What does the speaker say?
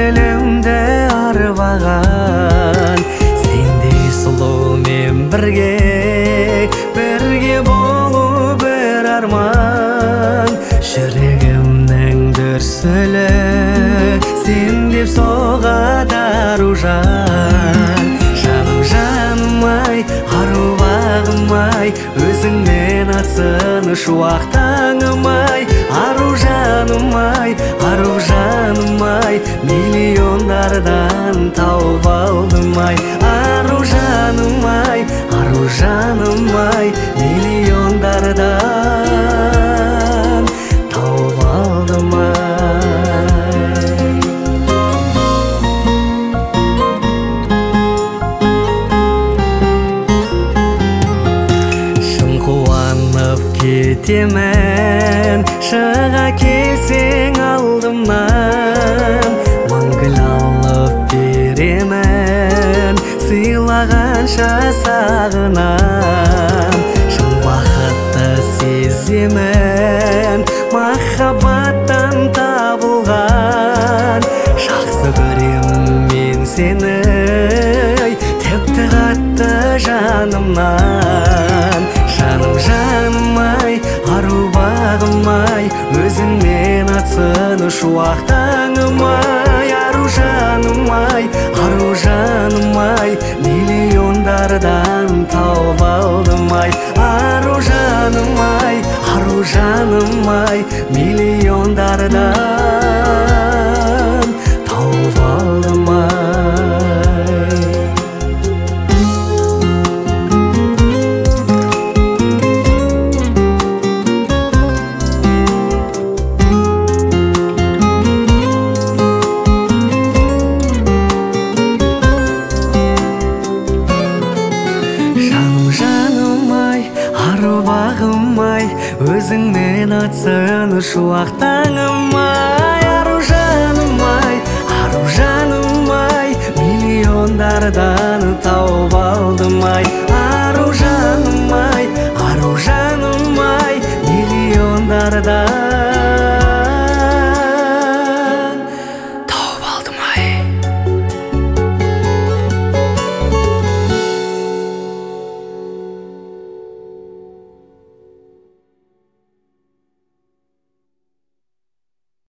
көңілімді арбаған, сендей сұлумен бірге болу бір арман. Жүрегімнің дүрсілі сен деп соғады аружан. Жаным-ай, аруағым-ай, өзіңмен атсын шуақтаңым-ай. Аружаным-ай, миллиондардан тауып алдым-ай. Аружаным-ай, миллиондардан тауып алдым-ай. Кетемін, шыға келсең алдымнан, мәңгіл алып беремін, сыйлағанша сағынам. Шын бақытты сеземін, махаббаттан табылған. Жақсы көрем мен сені, тіпті қатты жанымнан. Жаным-ай, аруағым-ай, өзіңмен атсын шуақтаңым-ай. Аружаным-ай, миллиондардан тауып алдым-ай. Аружаным-ай, миллиондардан тауып алдым-ай. Аруағым-ай, өзіңмен атсын шуақтаңым-ай. Аружаным-ай, миллиондардан